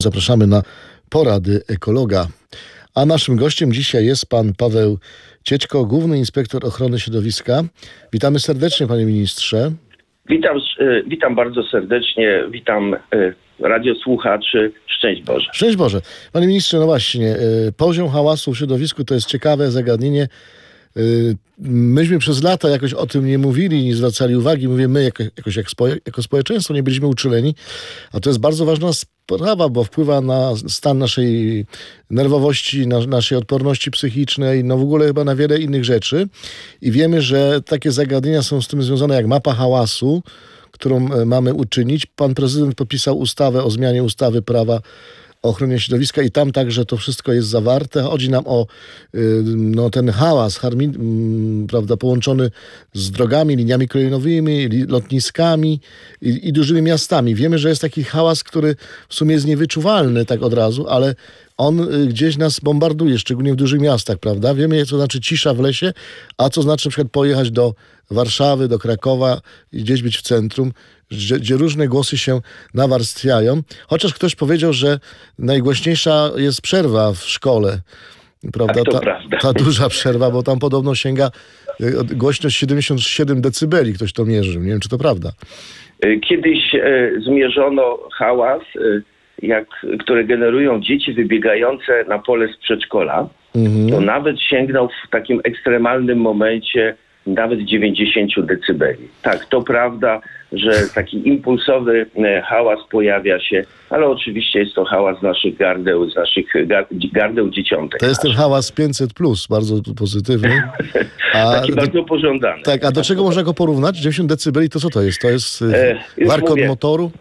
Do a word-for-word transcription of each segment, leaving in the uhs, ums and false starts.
Zapraszamy na porady ekologa. A naszym gościem dzisiaj jest pan Paweł Ciećko, Główny Inspektor Ochrony Środowiska. Witamy serdecznie, panie ministrze. Witam, witam bardzo serdecznie, witam radiosłuchaczy. Szczęść Boże. Szczęść Boże. Panie ministrze, no właśnie, poziom hałasu w środowisku to jest ciekawe zagadnienie. Myśmy przez lata jakoś o tym nie mówili, nie zwracali uwagi. Mówię my jako, jakoś jak spo, jako społeczeństwo nie byliśmy uczuleni, a to jest bardzo ważna sprawa, bo wpływa na stan naszej nerwowości, na, naszej odporności psychicznej, no w ogóle chyba na wiele innych rzeczy. I wiemy, że takie zagadnienia są z tym związane jak mapa hałasu, którą mamy uczynić. Pan prezydent podpisał ustawę o zmianie ustawy prawa o ochronie środowiska i tam także to wszystko jest zawarte. Chodzi nam o no, ten hałas, harmi, prawda, połączony z drogami, liniami kolejowymi, lotniskami i, i dużymi miastami. Wiemy, że jest taki hałas, który w sumie jest niewyczuwalny tak od razu, ale on gdzieś nas bombarduje, szczególnie w dużych miastach, prawda? Wiemy, co znaczy cisza w lesie, a co znaczy na przykład pojechać do Warszawy, do Krakowa i gdzieś być w centrum, gdzie, gdzie różne głosy się nawarstwiają. Chociaż ktoś powiedział, że najgłośniejsza jest przerwa w szkole, prawda? To ta, prawda. ta duża przerwa, bo tam podobno sięga głośność siedemdziesiąt siedem decybeli, ktoś to mierzył. Nie wiem, czy to prawda. Kiedyś e, zmierzono hałas, e, jak, które generują dzieci wybiegające na pole z przedszkola. Mhm. To nawet sięgnął w takim ekstremalnym momencie nawet dziewięćdziesiąt decybeli. Tak, to prawda, że taki impulsowy hałas pojawia się, ale oczywiście jest to hałas z naszych gardeł, z naszych gardeł dzieciątek. To jest ten hałas pięćset plus, bardzo pozytywny. A taki do, bardzo pożądany. Tak, a do czego można go porównać? dziewięćdziesiąt decybeli to co to jest? To jest e, warkot mówię, motoru?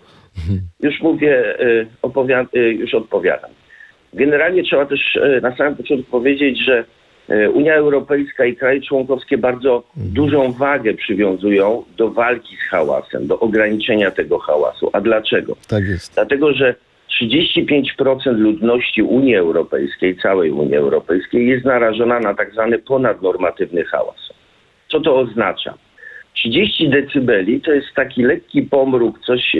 Już mówię, opowiad- już odpowiadam. Generalnie trzeba też na samym początku powiedzieć, że Unia Europejska i kraje członkowskie bardzo mhm. dużą wagę przywiązują do walki z hałasem, do ograniczenia tego hałasu. A dlaczego? Tak jest. Dlatego, że trzydzieści pięć procent ludności Unii Europejskiej, całej Unii Europejskiej jest narażona na tak zwany ponadnormatywny hałas. Co to oznacza? trzydzieści decybeli to jest taki lekki pomruk, coś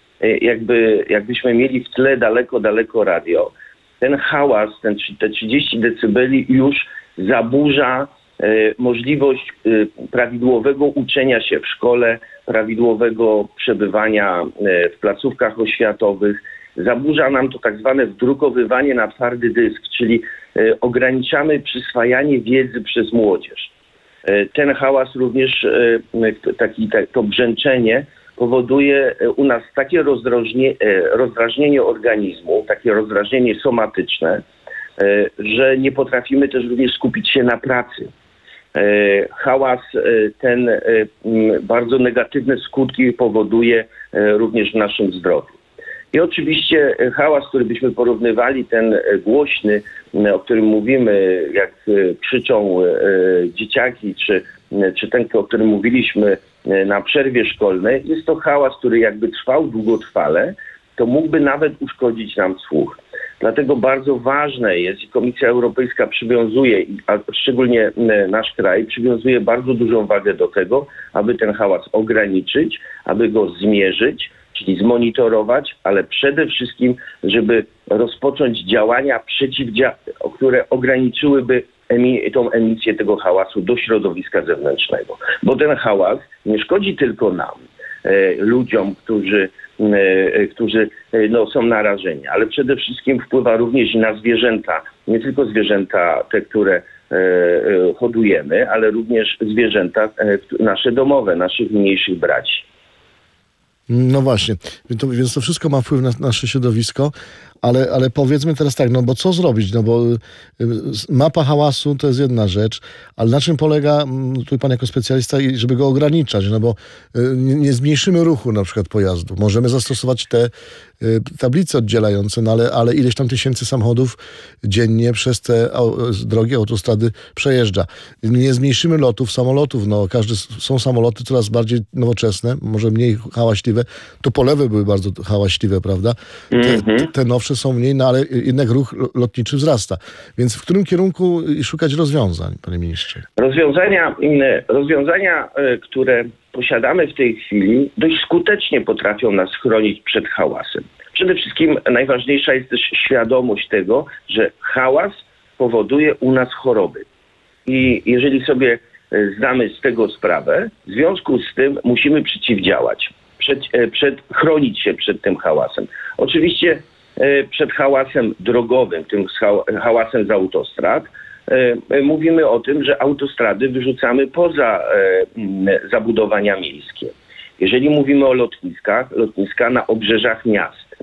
jakby, jakbyśmy mieli w tle daleko, daleko radio. Ten hałas, ten, te trzydzieści decybeli już zaburza e, możliwość e, prawidłowego uczenia się w szkole, prawidłowego przebywania e, w placówkach oświatowych. Zaburza nam to tak zwane wdrukowywanie na twardy dysk, czyli e, ograniczamy przyswajanie wiedzy przez młodzież. E, ten hałas również, e, taki, tak, to brzęczenie powoduje u nas takie rozdrażnie, e, rozdrażnienie organizmu, takie rozdrażnienie somatyczne, że nie potrafimy też również skupić się na pracy. Hałas ten bardzo negatywne skutki powoduje również w naszym zdrowiu. I oczywiście hałas, który byśmy porównywali, ten głośny, o którym mówimy, jak krzyczą dzieciaki, czy, czy ten, o którym mówiliśmy na przerwie szkolnej, jest to hałas, który jakby trwał długotrwale, to mógłby nawet uszkodzić nam słuch. Dlatego bardzo ważne jest i Komisja Europejska przywiązuje, a szczególnie nasz kraj, przywiązuje bardzo dużą wagę do tego, aby ten hałas ograniczyć, aby go zmierzyć, czyli zmonitorować, ale przede wszystkim, żeby rozpocząć działania, przeciwdzia- które ograniczyłyby emi- tą emisję tego hałasu do środowiska zewnętrznego. Bo ten hałas nie szkodzi tylko nam, e, ludziom, którzy którzy no, są narażeni, ale przede wszystkim wpływa również na zwierzęta, nie tylko zwierzęta te, które e, e, hodujemy, ale również zwierzęta e, nasze domowe, naszych mniejszych braci. No właśnie, to, więc to wszystko ma wpływ na nasze środowisko, ale, ale powiedzmy teraz tak, no bo co zrobić, no bo mapa hałasu to jest jedna rzecz, ale na czym polega, tu pan jako specjalista, żeby go ograniczać, no bo nie, nie zmniejszymy ruchu na przykład pojazdu, możemy zastosować te tablice oddzielające, no ale, ale ileś tam tysięcy samochodów dziennie przez te drogi, autostrady przejeżdża. Nie zmniejszymy lotów, samolotów, no każdy, są samoloty coraz bardziej nowoczesne, może mniej hałaśliwe, to polewy były bardzo hałaśliwe, prawda? Te, mm-hmm. te nowsze są mniej, no ale jednak ruch lotniczy wzrasta. Więc w którym kierunku szukać rozwiązań, panie ministrze? Rozwiązania, rozwiązania, które posiadamy w tej chwili, dość skutecznie potrafią nas chronić przed hałasem. Przede wszystkim najważniejsza jest też świadomość tego, że hałas powoduje u nas choroby. I jeżeli sobie zdamy z tego sprawę, w związku z tym musimy przeciwdziałać, przed, przed, chronić się przed tym hałasem. Oczywiście przed hałasem drogowym, tym hałasem z autostrad, mówimy o tym, że autostrady wyrzucamy poza zabudowania miejskie. Jeżeli mówimy o lotniskach, lotniska na obrzeżach miast.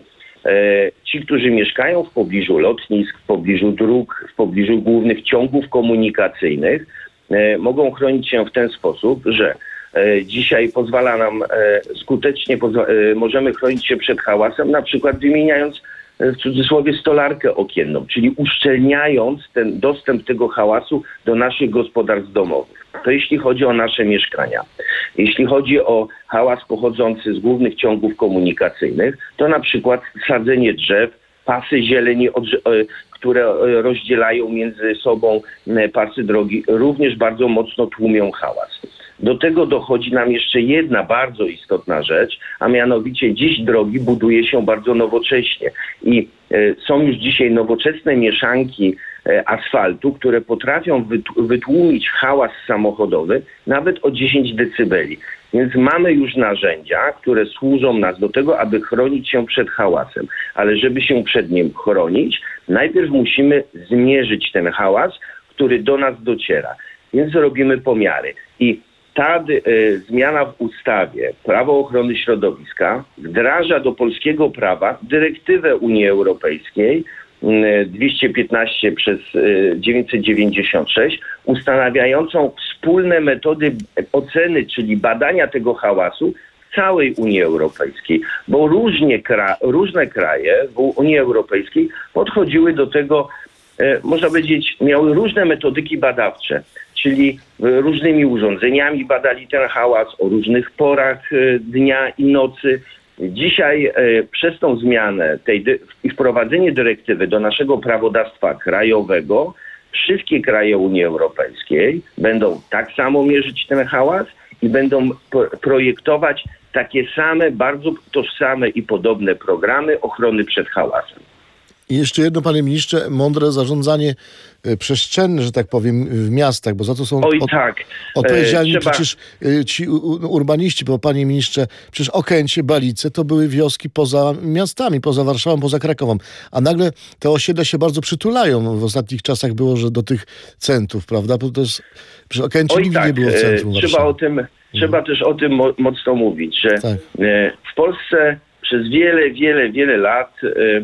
Ci, którzy mieszkają w pobliżu lotnisk, w pobliżu dróg, w pobliżu głównych ciągów komunikacyjnych, mogą chronić się w ten sposób, że dzisiaj pozwala nam skutecznie, możemy chronić się przed hałasem, na przykład wymieniając w cudzysłowie stolarkę okienną, czyli uszczelniając ten dostęp tego hałasu do naszych gospodarstw domowych. To jeśli chodzi o nasze mieszkania. Jeśli chodzi o hałas pochodzący z głównych ciągów komunikacyjnych, to na przykład sadzenie drzew, pasy zieleni, które rozdzielają między sobą pasy drogi, również bardzo mocno tłumią hałas. Do tego dochodzi nam jeszcze jedna bardzo istotna rzecz, a mianowicie dziś drogi buduje się bardzo nowocześnie i są już dzisiaj nowoczesne mieszanki asfaltu, które potrafią wytłumić hałas samochodowy nawet o dziesięć decybeli. Więc mamy już narzędzia, które służą nas do tego, aby chronić się przed hałasem. Ale żeby się przed nim chronić, najpierw musimy zmierzyć ten hałas, który do nas dociera. Więc robimy pomiary. I ta y, zmiana w ustawie Prawo Ochrony Środowiska wdraża do polskiego prawa dyrektywę Unii Europejskiej y, dwieście piętnaście przez y, dziewięćset dziewięćdziesiąt sześć ustanawiającą wspólne metody oceny, czyli badania tego hałasu w całej Unii Europejskiej. Bo różnie kra- różne kraje w Unii Europejskiej podchodziły do tego, y, można powiedzieć, miały różne metodyki badawcze. Czyli różnymi urządzeniami badali ten hałas o różnych porach dnia i nocy. Dzisiaj przez tą zmianę tej i wprowadzenie dyrektywy do naszego prawodawstwa krajowego wszystkie kraje Unii Europejskiej będą tak samo mierzyć ten hałas i będą projektować takie same, bardzo tożsame i podobne programy ochrony przed hałasem. I jeszcze jedno, panie ministrze, mądre zarządzanie przestrzenne, że tak powiem, w miastach, bo za to są Oj, od, tak. odpowiedzialni e, trzeba... przecież ci urbaniści, bo panie ministrze, przecież Okęcie, Balice to były wioski poza miastami, poza Warszawą, poza Krakowem, a nagle te osiedla się bardzo przytulają. W ostatnich czasach było, że do tych centrów, prawda? Bo to jest, przecież Okęcie Oj, nigdy tak. nie było centrum Trzeba Warszawy. o tym, hmm. trzeba też o tym mo- mocno mówić, że tak. w Polsce przez wiele, wiele, wiele lat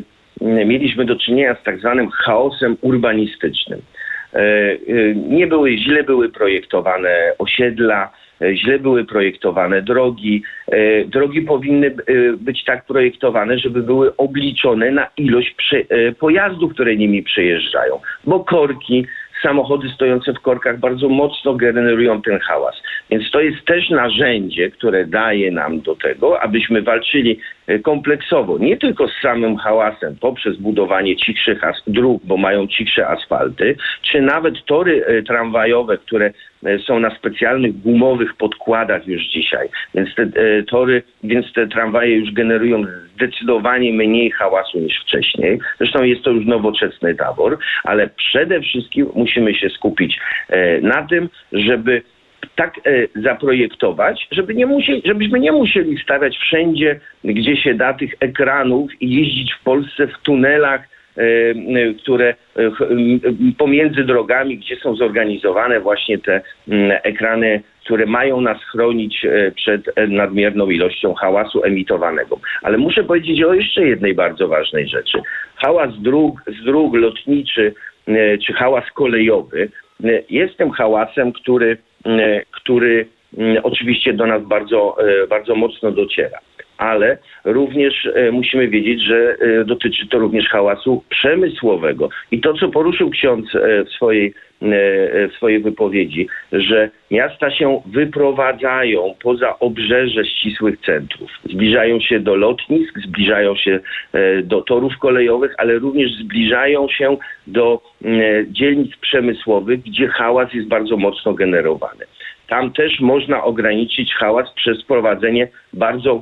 mieliśmy do czynienia z tak zwanym chaosem urbanistycznym. Nie były, źle były projektowane osiedla, źle były projektowane drogi. Drogi powinny być tak projektowane, żeby były obliczone na ilość pojazdów, które nimi przejeżdżają, bo korki, samochody stojące w korkach bardzo mocno generują ten hałas. Więc to jest też narzędzie, które daje nam do tego, abyśmy walczyli kompleksowo, nie tylko z samym hałasem poprzez budowanie cichszych as- dróg, bo mają cichsze asfalty, czy nawet tory tramwajowe, które są na specjalnych gumowych podkładach już dzisiaj. Więc te e, tory, więc te tramwaje już generują zdecydowanie mniej hałasu niż wcześniej. Zresztą jest to już nowoczesny tabor, ale przede wszystkim musimy się skupić e, na tym, żeby tak e, zaprojektować, żeby nie musieli, żebyśmy nie musieli stawiać wszędzie, gdzie się da, tych ekranów i jeździć w Polsce w tunelach, które pomiędzy drogami, gdzie są zorganizowane właśnie te ekrany, które mają nas chronić przed nadmierną ilością hałasu emitowanego. Ale muszę powiedzieć o jeszcze jednej bardzo ważnej rzeczy. Hałas dróg, z dróg lotniczy czy hałas kolejowy jest tym hałasem, który, który oczywiście do nas bardzo, bardzo mocno dociera. Ale również e, musimy wiedzieć, że e, dotyczy to również hałasu przemysłowego. I to, co poruszył ksiądz e, w swojej, e, w swojej wypowiedzi, że miasta się wyprowadzają poza obrzeże ścisłych centrów. Zbliżają się do lotnisk, zbliżają się e, do torów kolejowych, ale również zbliżają się do e, dzielnic przemysłowych, gdzie hałas jest bardzo mocno generowany. Tam też można ograniczyć hałas przez wprowadzenie bardzo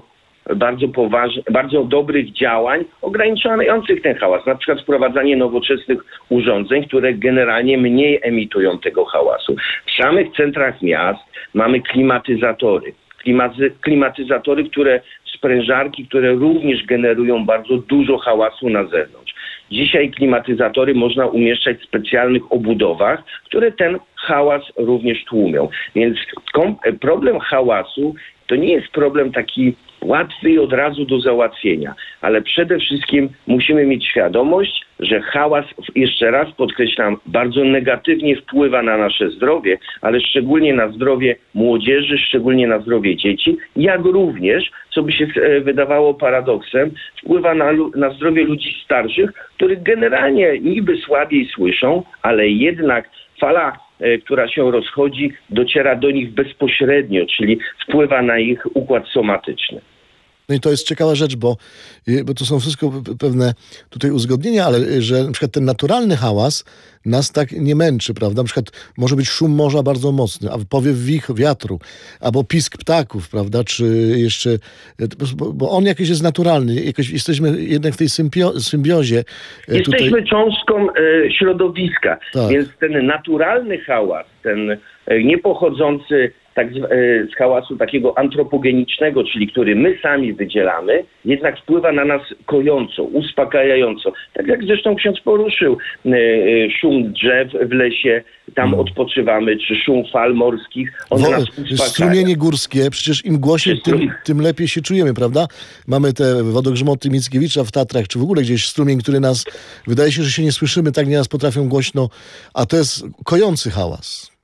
bardzo poważnych, bardzo dobrych działań ograniczających ten hałas. Na przykład wprowadzanie nowoczesnych urządzeń, które generalnie mniej emitują tego hałasu. W samych centrach miast mamy klimatyzatory. Klimaty, klimatyzatory, które sprężarki, które również generują bardzo dużo hałasu na zewnątrz. Dzisiaj klimatyzatory można umieszczać w specjalnych obudowach, które ten hałas również tłumią. Więc kom- problem hałasu to nie jest problem taki łatwy i od razu do załatwienia, ale przede wszystkim musimy mieć świadomość, że hałas, jeszcze raz podkreślam, bardzo negatywnie wpływa na nasze zdrowie, ale szczególnie na zdrowie młodzieży, szczególnie na zdrowie dzieci, jak również, co by się wydawało paradoksem, wpływa na, na zdrowie ludzi starszych, których generalnie niby słabiej słyszą, ale jednak fala, która się rozchodzi, dociera do nich bezpośrednio, czyli wpływa na ich układ somatyczny. No i to jest ciekawa rzecz, bo, bo to są wszystko pewne tutaj uzgodnienia, ale że na przykład ten naturalny hałas nas tak nie męczy, prawda? Na przykład może być szum morza bardzo mocny, a powiew wich wiatru, albo pisk ptaków, prawda? Czy jeszcze, bo, bo on jakiś jest naturalny, jakoś jesteśmy jednak w tej symbio- symbiozie. Jesteśmy tutaj... cząstką e, środowiska, tak. Więc ten naturalny hałas, ten e, niepochodzący tak z hałasu takiego antropogenicznego, czyli który my sami wydzielamy, jednak wpływa na nas kojąco, uspokajająco. Tak jak zresztą ksiądz poruszył, szum drzew w lesie, tam hmm. odpoczywamy, czy szum fal morskich, one Wo- nas uspokaja. Strumienie górskie, przecież im głośniej, tym, tym lepiej się czujemy, prawda? Mamy te wodogrzmoty Mickiewicza w Tatrach, czy w ogóle gdzieś strumień, który nas, wydaje się, że się nie słyszymy, tak nieraz potrafią głośno, a to jest kojący hałas.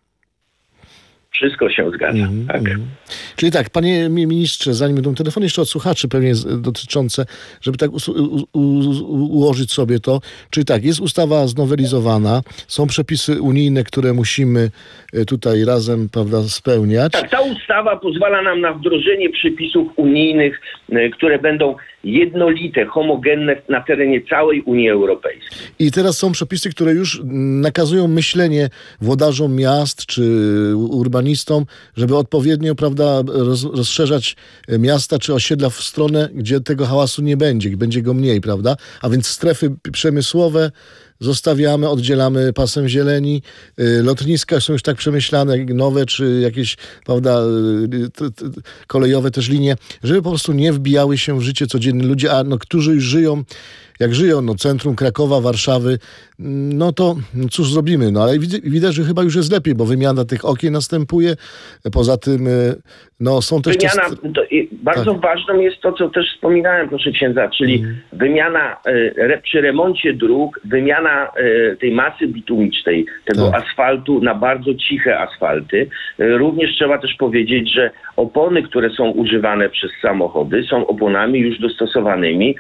Wszystko się zgadza. Mm, tak. Mm. Czyli tak, panie ministrze, zanim będą telefony jeszcze od słuchaczy pewnie dotyczące, żeby tak u, u, u, ułożyć sobie to. Czyli tak, jest ustawa znowelizowana, są przepisy unijne, które musimy tutaj razem, prawda, spełniać. Tak, ta ustawa pozwala nam na wdrożenie przepisów unijnych, które będą jednolite, homogenne na terenie całej Unii Europejskiej. I teraz są przepisy, które już nakazują myślenie włodarzom miast czy urbanistom, żeby odpowiednio, prawda, roz, rozszerzać miasta czy osiedla w stronę, gdzie tego hałasu nie będzie, będzie go mniej, prawda? A więc strefy przemysłowe zostawiamy, oddzielamy pasem zieleni. Lotniska są już tak przemyślane, nowe, czy jakieś, prawda, t, t, kolejowe też linie, żeby po prostu nie wbijały się w życie codzienne ludzie, a no, którzy już żyją, jak żyją, no centrum Krakowa, Warszawy, no to cóż zrobimy, no ale widać, widać, że chyba już jest lepiej, bo wymiana tych okien następuje, poza tym no są też... Wymiana, te... to, bardzo tak. ważną jest to, co też wspominałem, proszę księdza, czyli mm. wymiana e, przy remoncie dróg, wymiana e, tej masy bitumicznej, tego tak. asfaltu na bardzo ciche asfalty. E, również trzeba też powiedzieć, że opony, które są używane przez samochody, są oponami już dostosowanymi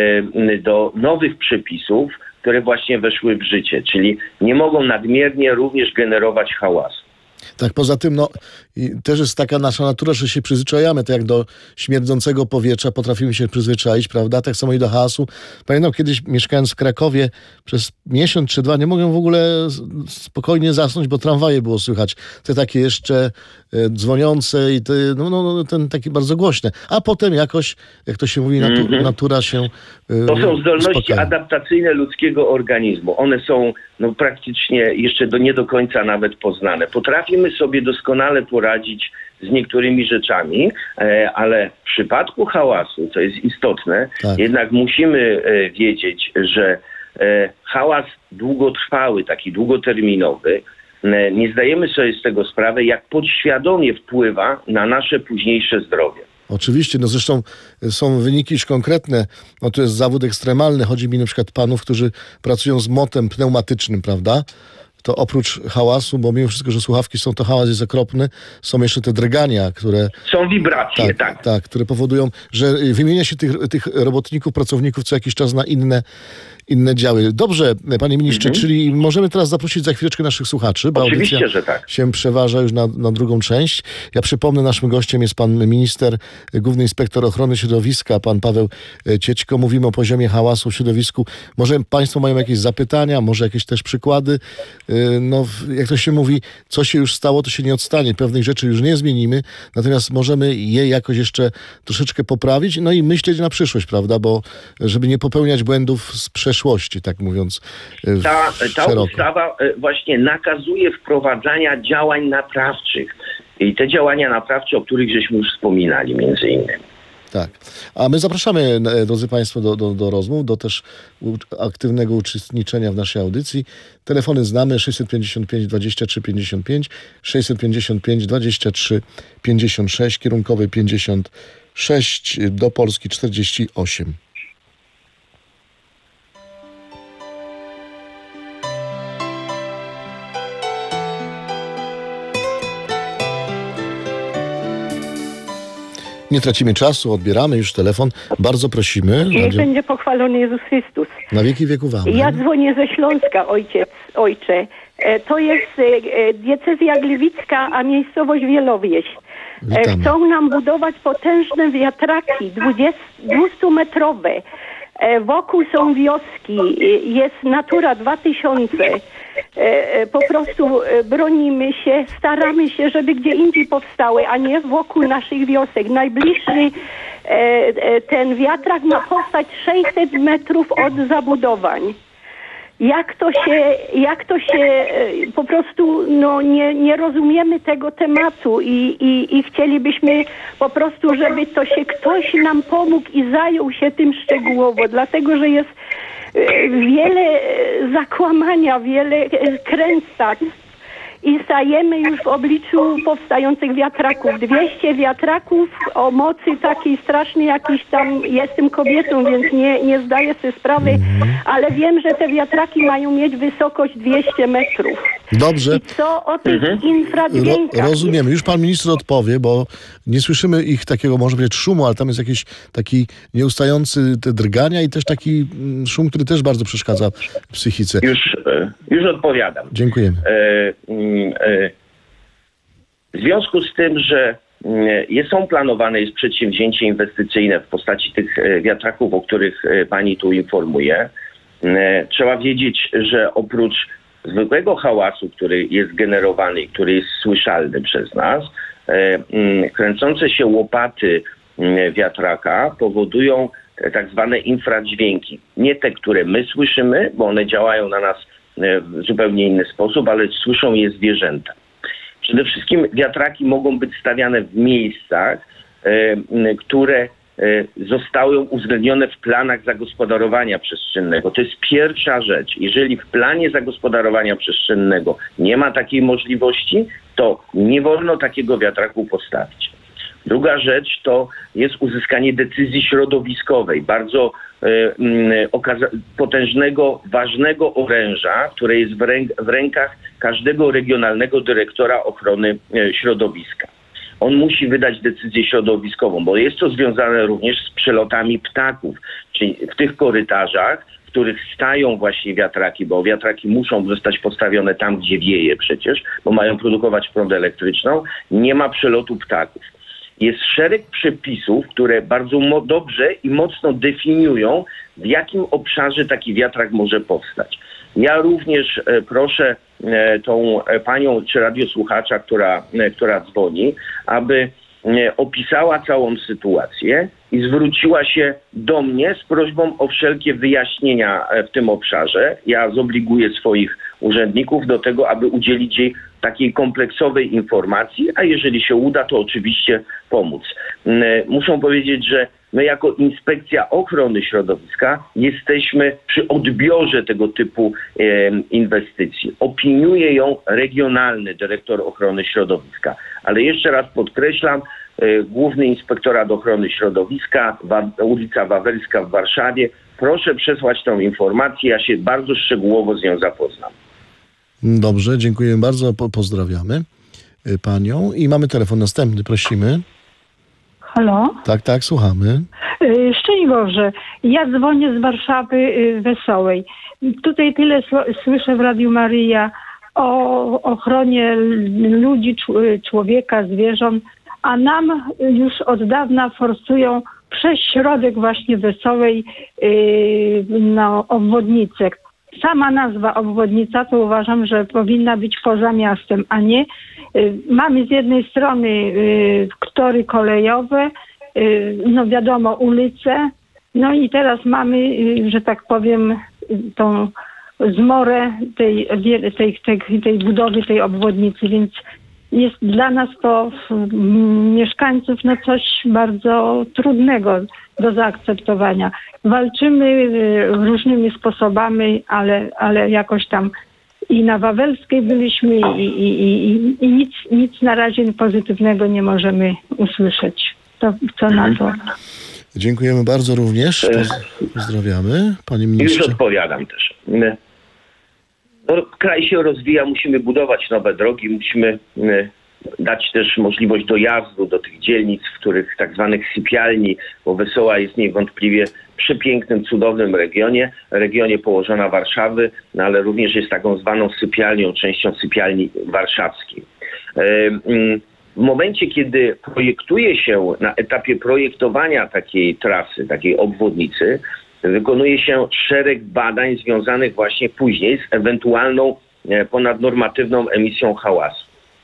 e, do nowych przepisów, które właśnie weszły w życie, czyli nie mogą nadmiernie również generować hałasu. Tak, poza tym no, i też jest taka nasza natura, że się przyzwyczajamy, tak jak do śmierdzącego powietrza potrafimy się przyzwyczaić, prawda? Tak samo i do hałasu. Pamiętam kiedyś mieszkając w Krakowie przez miesiąc czy dwa nie mogłem w ogóle spokojnie zasnąć, bo tramwaje było słychać. Te takie jeszcze e, dzwoniące i te, no, no, no, ten taki bardzo głośne. A potem jakoś, jak to się mówi, natu- mm-hmm. natura się e, To są zdolności uspokaja. adaptacyjne ludzkiego organizmu. One są no, praktycznie jeszcze do, nie do końca nawet poznane. Potrafimy sobie doskonale poradzić z niektórymi rzeczami, e, ale w przypadku hałasu, co jest istotne, tak. jednak musimy e, wiedzieć, że e, hałas długotrwały, taki długoterminowy, e, nie zdajemy sobie z tego sprawy, jak podświadomie wpływa na nasze późniejsze zdrowie. Oczywiście, no zresztą są wyniki już konkretne, no to jest zawód ekstremalny, chodzi mi na przykład panów, którzy pracują z motem pneumatycznym, prawda? To oprócz hałasu, bo mimo wszystko, że słuchawki są, to hałas jest okropny, są jeszcze te drgania, które... Są wibracje, tak. Tak, tak które powodują, że wymienia się tych, tych robotników, pracowników co jakiś czas na inne inne działy. Dobrze, panie ministrze, Mhm. czyli możemy teraz zaprosić za chwileczkę naszych słuchaczy, bo Oczywiście, audycja że tak. się przeważa już na, na drugą część. Ja przypomnę, naszym gościem jest pan minister, główny inspektor ochrony środowiska, pan Paweł Ciećko. Mówimy o poziomie hałasu w środowisku. Może państwo mają jakieś zapytania, może jakieś też przykłady. No, jak to się mówi, co się już stało, to się nie odstanie. Pewnych rzeczy już nie zmienimy, natomiast możemy je jakoś jeszcze troszeczkę poprawić, no i myśleć na przyszłość, prawda, bo żeby nie popełniać błędów z przeszłości, tak mówiąc e, Ta, ta szeroko. ustawa e, właśnie nakazuje wprowadzania działań naprawczych. I te działania naprawcze, o których żeśmy już wspominali między innymi. Tak. A my zapraszamy, e, drodzy państwo, do, do, do rozmów, do też u, aktywnego uczestniczenia w naszej audycji. Telefony znamy sześćset pięćdziesiąt pięć dwadzieścia trzy pięćdziesiąt pięć, sześćset pięćdziesiąt pięć dwadzieścia trzy pięćdziesiąt sześć, kierunkowy pięćdziesiąt sześć, do Polski czterdzieści osiem. Nie tracimy czasu, odbieramy już telefon. Bardzo prosimy. Niech Radio... będzie pochwalony Jezus Chrystus. Na wieki wieków amen. Ja dzwonię ze Śląska, ojciec, ojcze. E, To jest e, diecezja gliwicka, a miejscowość Wielowieś. E, Witamy. Chcą nam budować potężne wiatraki dwustumetrowe. E, Wokół są wioski, e, jest Natura dwa tysiące. E, e, Po prostu e, bronimy się, staramy się, żeby gdzie indziej powstały, a nie wokół naszych wiosek. Najbliższy e, e, ten wiatrak ma powstać sześćset metrów od zabudowań. Jak to się, jak to się e, po prostu no, nie, nie rozumiemy tego tematu i, i, i chcielibyśmy po prostu, żeby to się ktoś nam pomógł i zajął się tym szczegółowo, dlatego że jest e, wiele e, zakłamania, wiele e, kręcactw i stajemy już w obliczu powstających wiatraków. dwieście wiatraków o mocy takiej strasznej, jakiś tam, jestem kobietą, więc nie, nie zdaję sobie sprawy, ale wiem, że te wiatraki mają mieć wysokość dwieście metrów. Dobrze. I co o tych Mhm. Ro, infradźwiękach? rozumiemy. Już pan minister odpowie, bo nie słyszymy ich takiego, może powiedzieć, szumu, ale tam jest jakiś taki nieustający te drgania i też taki mm, szum, który też bardzo przeszkadza psychice. Już, e, już odpowiadam. Dziękujemy. E, mm, e, W związku z tym, że mm, jest, są planowane jest przedsięwzięcie inwestycyjne w postaci tych e, wiatraków, o których e, pani tu informuje, e, trzeba wiedzieć, że oprócz zwykłego hałasu, który jest generowany i który jest słyszalny przez nas, e, mm, kręcące się łopaty mm, wiatraka powodują e, tak zwane infradźwięki. Nie te, które my słyszymy, bo one działają na nas e, w zupełnie inny sposób, ale słyszą je zwierzęta. Przede wszystkim wiatraki mogą być stawiane w miejscach, e, które e, zostały uwzględnione w planach zagospodarowania przestrzennego. To jest pierwsza rzecz. Jeżeli w planie zagospodarowania przestrzennego nie ma takiej możliwości, to nie wolno takiego wiatraku postawić. Druga rzecz to jest uzyskanie decyzji środowiskowej, bardzo e, mm, okaza- potężnego, ważnego oręża, które jest w, ręk- w rękach każdego regionalnego dyrektora ochrony e, środowiska. On musi wydać decyzję środowiskową, bo jest to związane również z przelotami ptaków, czyli w tych korytarzach, w których stają właśnie wiatraki, bo wiatraki muszą zostać postawione tam, gdzie wieje przecież, bo mają produkować prąd elektryczną, nie ma przelotu ptaków. Jest szereg przepisów, które bardzo mo- dobrze i mocno definiują, w jakim obszarze taki wiatrak może powstać. Ja również e, proszę e, tą e, panią czy radiosłuchacza, która, e, która dzwoni, aby e, opisała całą sytuację i zwróciła się do mnie z prośbą o wszelkie wyjaśnienia e, w tym obszarze. Ja zobliguję swoich urzędników do tego, aby udzielić jej takiej kompleksowej informacji, a jeżeli się uda, to oczywiście pomóc. Muszę powiedzieć, że my jako Inspekcja Ochrony Środowiska jesteśmy przy odbiorze tego typu e, inwestycji. Opiniuje ją regionalny dyrektor ochrony środowiska. Ale jeszcze raz podkreślam, e, Główny Inspektorat Ochrony Środowiska, Wa- ulica Wawelska w Warszawie. Proszę przesłać tą informację, ja się bardzo szczegółowo z nią zapoznam. Dobrze, dziękujemy bardzo. Po, pozdrawiamy panią. I mamy telefon następny, prosimy. Halo? Tak, tak, słuchamy. Y, Szczęść Boże. Ja dzwonię z Warszawy y, Wesołej. Tutaj tyle sło- słyszę w Radiu Maryja o ochronie l- ludzi, cz- człowieka, zwierząt, a nam już od dawna forsują przez środek właśnie Wesołej y, no, obwodnicę. Sama nazwa obwodnica to uważam, że powinna być poza miastem, a nie. Y, Mamy z jednej strony y, tory kolejowe, y, no wiadomo, ulice, no i teraz mamy, y, że tak powiem, y, tą zmorę tej, wie- tej, tej, tej budowy tej obwodnicy, więc jest dla nas to mm, mieszkańców no coś bardzo trudnego do zaakceptowania. Walczymy y, różnymi sposobami, ale, ale jakoś tam i na Wawelskiej byliśmy i, i, i, i, i nic, nic na razie pozytywnego nie możemy usłyszeć. To co na to? Dziękujemy bardzo również. Poz- Pozdrawiamy. Panie Już ministrze. odpowiadam też. No, kraj się rozwija, musimy budować nowe drogi, musimy y, dać też możliwość dojazdu do tych dzielnic, w których tak zwanych sypialni, bo Wesoła jest niewątpliwie przepięknym, cudownym regionie, regionie położona Warszawy, no, ale również jest taką zwaną sypialnią, częścią sypialni warszawskiej. Y, y, W momencie, kiedy projektuje się na etapie projektowania takiej trasy, takiej obwodnicy, wykonuje się szereg badań związanych właśnie później z ewentualną e, ponadnormatywną emisją hałasu.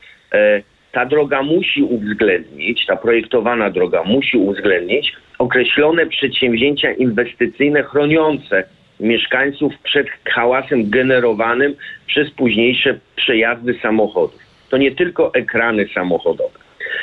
E, Ta droga musi uwzględnić, ta projektowana droga musi uwzględnić określone przedsięwzięcia inwestycyjne chroniące mieszkańców przed hałasem generowanym przez późniejsze przejazdy samochodów. To nie tylko ekrany samochodowe.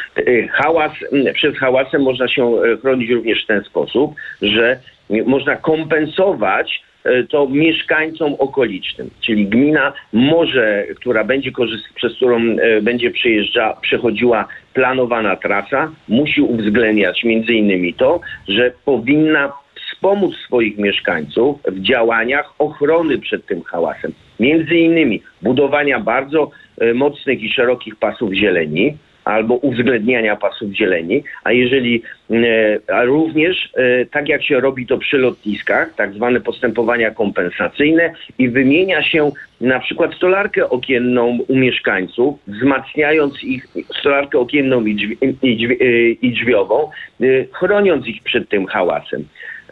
Hałas, przed hałasem można się chronić również w ten sposób, że można kompensować to mieszkańcom okolicznym. Czyli gmina może, która będzie korzyst- przez którą będzie przejeżdża, przechodziła planowana trasa, musi uwzględniać między innymi to, że powinna wspomóc swoich mieszkańców w działaniach ochrony przed tym hałasem. Między innymi budowania bardzo e, mocnych i szerokich pasów zieleni albo uwzględniania pasów zieleni, a jeżeli e, a również e, tak jak się robi to przy lotniskach, tak zwane postępowania kompensacyjne i wymienia się na przykład stolarkę okienną u mieszkańców, wzmacniając ich stolarkę okienną i, drzwi, i, drzwi, i drzwiową, e, chroniąc ich przed tym hałasem.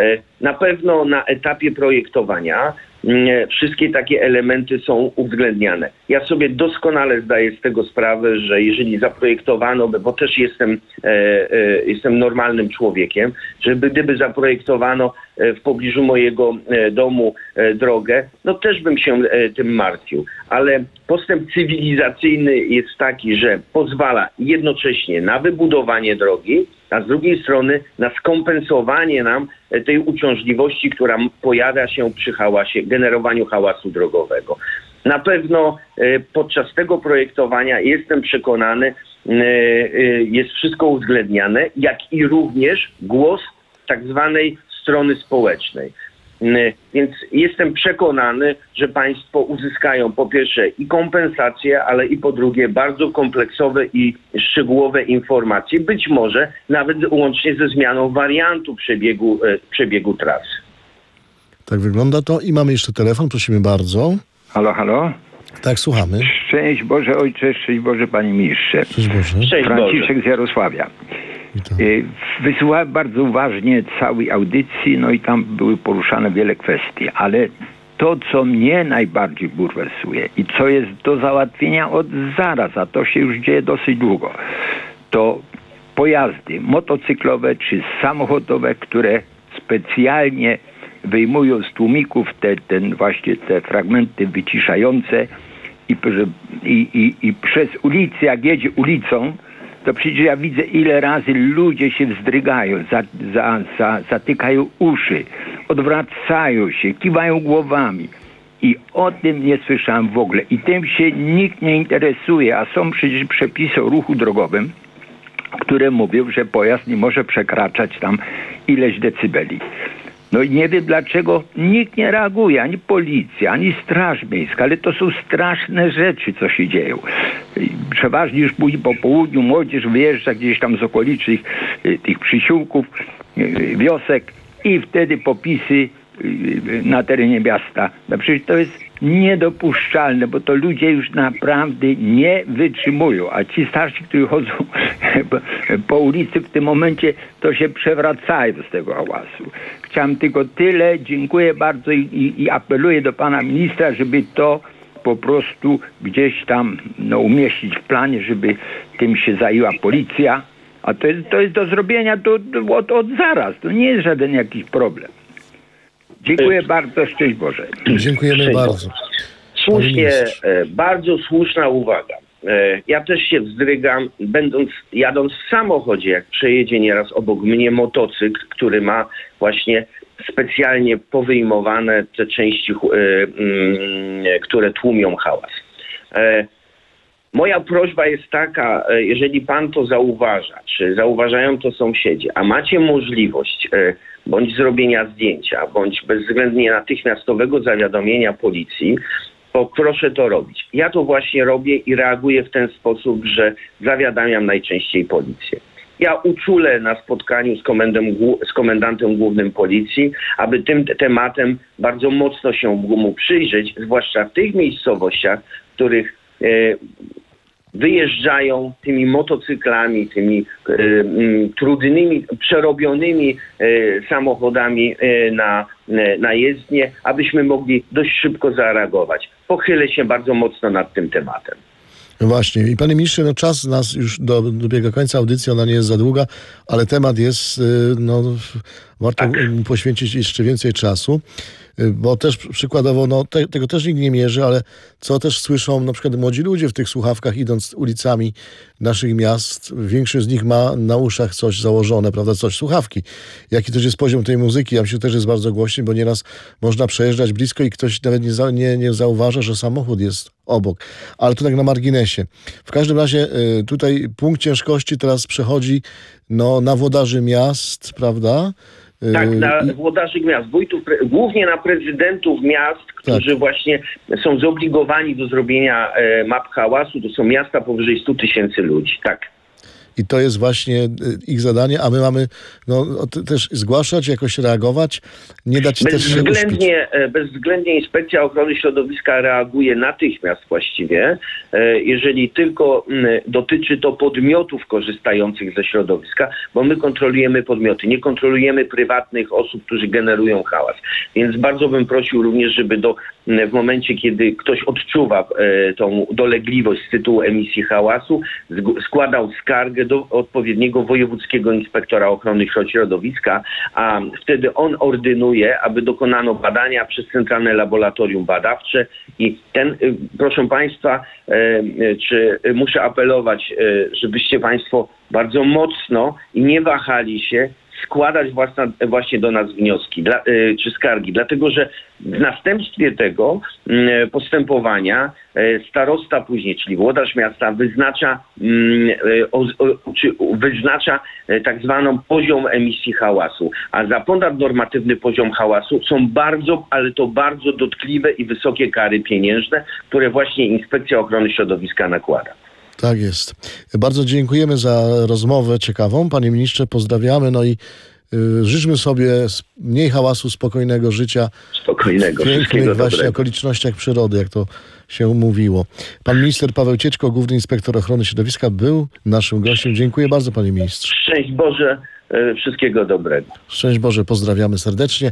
Na pewno na etapie projektowania wszystkie takie elementy są uwzględniane. Ja sobie doskonale zdaję z tego sprawę, że jeżeli zaprojektowano, bo też jestem, e, e, jestem normalnym człowiekiem, żeby gdyby zaprojektowano w pobliżu mojego domu drogę, no też bym się tym martwił. Ale postęp cywilizacyjny jest taki, że pozwala jednocześnie na wybudowanie drogi, a z drugiej strony na skompensowanie nam tej uciążliwości, która pojawia się przy hałasie, generowaniu hałasu drogowego. Na pewno podczas tego projektowania jestem przekonany, jest wszystko uwzględniane, jak i również głos tak zwanej strony społecznej. Więc jestem przekonany, że państwo uzyskają po pierwsze i kompensacje, ale i po drugie bardzo kompleksowe i szczegółowe informacje, być może nawet łącznie ze zmianą wariantu przebiegu, przebiegu trasy. Tak wygląda to i mamy jeszcze telefon, prosimy bardzo. Halo, halo? Tak, słuchamy. Szczęść Boże Ojcze, szczęść Boże Panie Ministrze. Szczęść Boże. Szczęść Franciszek Boże. z Jarosławia. Witam. Y, Wysłuchałem bardzo uważnie całej audycji, no i tam były poruszane wiele kwestii, ale to, co mnie najbardziej bulwersuje i co jest do załatwienia od zaraz, a to się już dzieje dosyć długo, to pojazdy motocyklowe czy samochodowe, które specjalnie wyjmują z tłumików te, ten właśnie te fragmenty wyciszające i, i, i, i przez ulicę, jak jedzie ulicą, to przecież ja widzę, ile razy ludzie się wzdrygają, za, za, za, zatykają uszy, odwracają się, kiwają głowami. I o tym nie słyszałem w ogóle. I tym się nikt nie interesuje, a są przecież przepisy o ruchu drogowym, które mówią, że pojazd nie może przekraczać tam ileś decybeli. No i nie wiem, dlaczego nikt nie reaguje, ani policja, ani Straż Miejska, ale to są straszne rzeczy, co się dzieją. Przeważnie już później po południu młodzież wyjeżdża gdzieś tam z okolicznych tych przysiłków, wiosek i wtedy popisy na terenie miasta. No przecież to jest niedopuszczalne, bo to ludzie już naprawdę nie wytrzymują, a ci starsi, którzy chodzą po ulicy w tym momencie, to się przewracają z tego hałasu. Chciałem tylko tyle, dziękuję bardzo i, i, i apeluję do pana ministra, żeby to po prostu gdzieś tam no, umieścić w planie, żeby tym się zajęła policja, a to jest, to jest do zrobienia do, do, od, od zaraz, to nie jest żaden jakiś problem. Dziękuję bardzo, szczęść Boże. Dziękujemy Szczęść bardzo. Słusznie, e, bardzo słuszna uwaga. E, ja też się wzdrygam, będąc, jadąc w samochodzie, jak przejedzie nieraz obok mnie motocykl, który ma właśnie specjalnie powyjmowane te części, e, mm, które tłumią hałas. E, Moja prośba jest taka, e, jeżeli pan to zauważa, czy zauważają to sąsiedzi, a macie możliwość e, bądź zrobienia zdjęcia, bądź bezwzględnie natychmiastowego zawiadomienia policji, to proszę to robić. Ja to właśnie robię i reaguję w ten sposób, że zawiadamiam najczęściej policję. Ja uczulę na spotkaniu z, komendem, z komendantem głównym policji, aby tym tematem bardzo mocno się mu przyjrzeć, zwłaszcza w tych miejscowościach, w których e, wyjeżdżają tymi motocyklami, tymi e, m, trudnymi, przerobionymi e, samochodami e, na, e, na jezdnię, abyśmy mogli dość szybko zareagować. Pochylę się bardzo mocno nad tym tematem. No właśnie. I panie ministrze, no czas nas już do, dobiega końca audycji, ona nie jest za długa, ale temat jest, no warto tak. poświęcić jeszcze więcej czasu, bo też przykładowo, no te, tego też nikt nie mierzy, ale co też słyszą na przykład młodzi ludzie w tych słuchawkach, idąc ulicami naszych miast, większość z nich ma na uszach coś założone, prawda, coś, słuchawki. Jaki też jest poziom tej muzyki, ja myślę, że też jest bardzo głośny, bo nieraz można przejeżdżać blisko i ktoś nawet nie, za, nie, nie zauważa, że samochód jest obok. Ale to tak na marginesie. W każdym razie tutaj punkt ciężkości teraz przechodzi no, na włodarzy miast, prawda? Tak, na włodarzy miast, wójtów, głównie na prezydentów miast, którzy tak. właśnie są zobligowani do zrobienia e, map hałasu. To są miasta powyżej stu tysięcy ludzi, tak. I to jest właśnie ich zadanie, a my mamy no, też zgłaszać, jakoś reagować, nie dać też się uśpić. Bezwzględnie Inspekcja Ochrony Środowiska reaguje natychmiast właściwie, jeżeli tylko dotyczy to podmiotów korzystających ze środowiska, bo my kontrolujemy podmioty, nie kontrolujemy prywatnych osób, którzy generują hałas. Więc bardzo bym prosił również, żeby do, w momencie, kiedy ktoś odczuwa tą dolegliwość z tytułu emisji hałasu, składał skargę do odpowiedniego wojewódzkiego inspektora ochrony środowiska, a wtedy on ordynuje, aby dokonano badania przez Centralne Laboratorium Badawcze i ten, proszę państwa, czy muszę apelować, żebyście państwo bardzo mocno i nie wahali się składać własna, właśnie do nas wnioski dla, y, czy skargi, dlatego że w następstwie tego y, postępowania y, starosta później, czyli włodarz miasta wyznacza, y, o, o, czy wyznacza y, tak zwaną poziom emisji hałasu, a za ponadnormatywny poziom hałasu są bardzo, ale to bardzo dotkliwe i wysokie kary pieniężne, które właśnie Inspekcja Ochrony Środowiska nakłada. Tak jest. Bardzo dziękujemy za rozmowę ciekawą. Panie ministrze, pozdrawiamy. No i y, życzmy sobie mniej hałasu, spokojnego życia. Spokojnego, w pięknych właśnie dobrego. Okolicznościach przyrody, jak to się mówiło. Pan minister Paweł Cieczko, główny inspektor ochrony środowiska, był naszym gościem. Dziękuję bardzo, panie ministrze. Szczęść Boże, wszystkiego dobrego. Szczęść Boże, pozdrawiamy serdecznie.